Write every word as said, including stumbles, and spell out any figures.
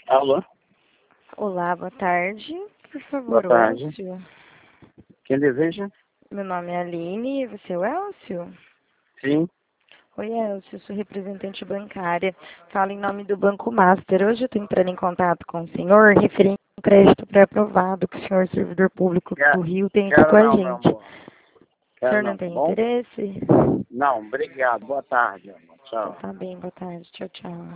Alô? Olá, boa tarde. Por favor, Boa tarde. Elcio. Quem deseja? Meu nome é Aline e você é o Elcio? Sim. Oi, Elcio, eu sou representante bancária. Falo em nome do Banco Master. Hoje eu estou entrando em contato com o senhor referente a um crédito pré-aprovado que o senhor, servidor público Quer, do Rio, tem aqui quero com a não, meu gente. amor. O Quero senhor não não, tá tem bom? interesse? Não, obrigado. Boa tarde, amor. Então Tchau. tá bem, boa tarde. Tchau, tchau.